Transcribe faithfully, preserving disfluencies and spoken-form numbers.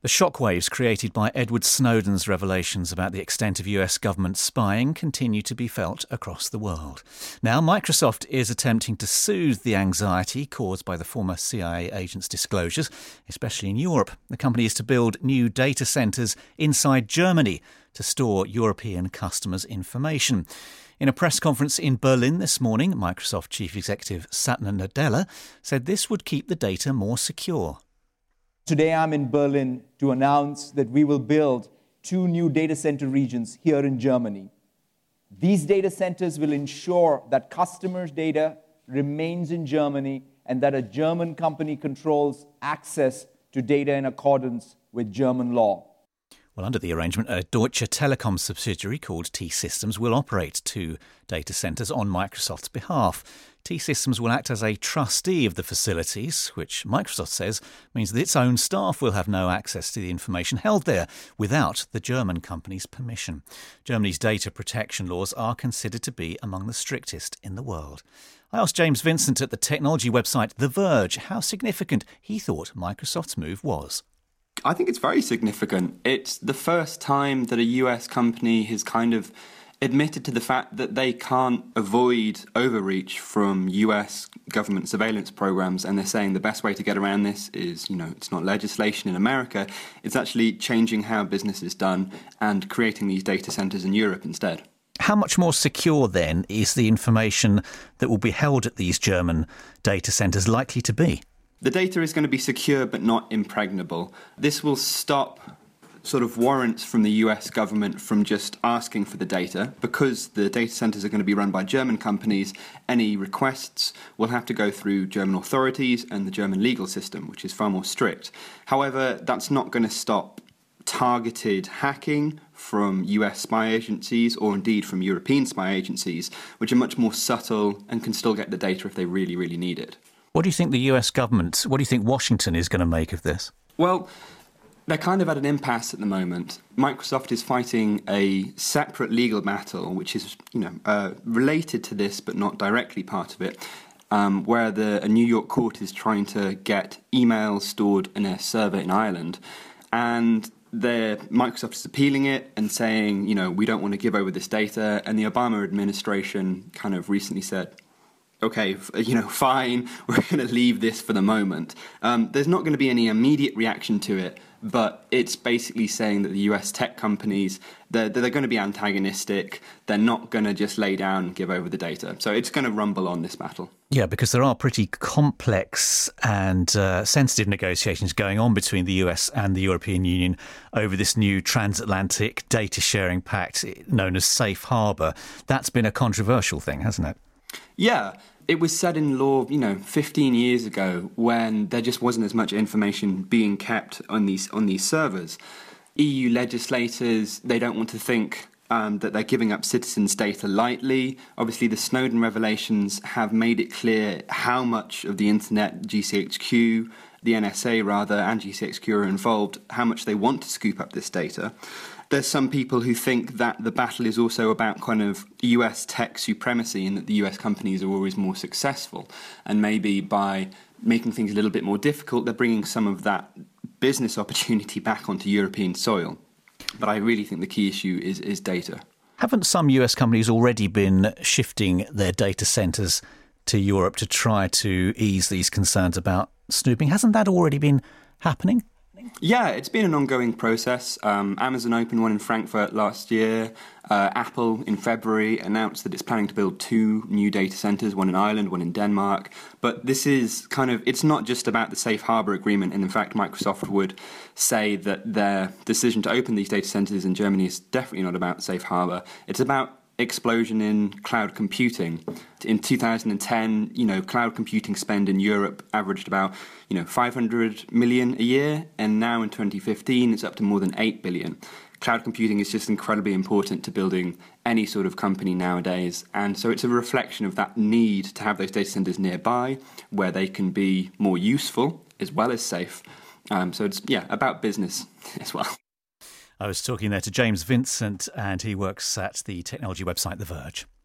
The shockwaves created by Edward Snowden's revelations about the extent of U S government spying continue to be felt across the world. Now, Microsoft is attempting to soothe the anxiety caused by the former C I A agent's disclosures, especially in Europe. The company is to build new data centres inside Germany to store European customers' information. In a press conference in Berlin this morning, Microsoft Chief Executive Satya Nadella said this would keep the data more secure. Today I'm in Berlin to announce that we will build two new data center regions here in Germany. These data centers will ensure that customers' data remains in Germany and that a German company controls access to data in accordance with German law. Well, under the arrangement, a Deutsche Telekom subsidiary called T-Systems will operate two data centres on Microsoft's behalf. T-Systems will act as a trustee of the facilities, which Microsoft says means that its own staff will have no access to the information held there without the German company's permission. Germany's data protection laws are considered to be among the strictest in the world. I asked James Vincent at the technology website The Verge how significant he thought Microsoft's move was. I think it's very significant. It's the first time that a U S company has kind of admitted to the fact that they can't avoid overreach from U S government surveillance programs, and they're saying the best way to get around this is, you know, it's not legislation in America, it's actually changing how business is done and creating these data centers in Europe instead. How much more secure, then, is the information that will be held at these German data centers likely to be? The data is going to be secure but not impregnable. This will stop sort of warrants from the U S government from just asking for the data. Because the data centers are going to be run by German companies, any requests will have to go through German authorities and the German legal system, which is far more strict. However, that's not going to stop targeted hacking from U S spy agencies or indeed from European spy agencies, which are much more subtle and can still get the data if they really, really need it. What do you think the U S government, what do you think Washington is going to make of this? Well, they're kind of at an impasse at the moment. Microsoft is fighting a separate legal battle, which is, you know, uh, related to this but not directly part of it, um, where the, a New York court is trying to get emails stored in a server in Ireland. And the, Microsoft is appealing it and saying, you know, we don't want to give over this data. And the Obama administration kind of recently said, OK, you know, fine, we're going to leave this for the moment. Um, there's not going to be any immediate reaction to it, but it's basically saying that the U S tech companies, they're, they're going to be antagonistic. They're not going to just lay down and give over the data. So it's going to rumble on, this battle. Yeah, because there are pretty complex and uh, sensitive negotiations going on between the U S and the European Union over this new transatlantic data sharing pact known as Safe Harbour. That's been a controversial thing, hasn't it? Yeah. It was set in law, you know, fifteen years ago when there just wasn't as much information being kept on these on these servers. E U legislators, they don't want to think um, that they're giving up citizens' data lightly. Obviously, the Snowden revelations have made it clear how much of the internet, G C H Q, the N S A rather, and G C H Q are involved, how much they want to scoop up this data. There's some people who think that the battle is also about kind of U S tech supremacy and that the U S companies are always more successful. And maybe by making things a little bit more difficult, they're bringing some of that business opportunity back onto European soil. But I really think the key issue is, is data. Haven't some U S companies already been shifting their data centres to Europe to try to ease these concerns about snooping? Hasn't that already been happening? Yeah, it's been an ongoing process. Um, Amazon opened one in Frankfurt last year. Uh, Apple, in February, announced that it's planning to build two new data centres, one in Ireland, one in Denmark. But this is kind of, it's not just about the Safe Harbour Agreement. And in fact, Microsoft would say that their decision to open these data centres in Germany is definitely not about Safe Harbour. It's about explosion in cloud computing. In two thousand ten, you know, cloud computing spend in Europe averaged about, you know, five hundred million a year, and now in twenty fifteen it's up to more than eight billion. Cloud computing is just incredibly important to building any sort of company nowadays, and so it's a reflection of that need to have those data centers nearby where they can be more useful as well as safe. Um, so it's, yeah, about business as well. I was talking there to James Vincent, and he works at the technology website The Verge.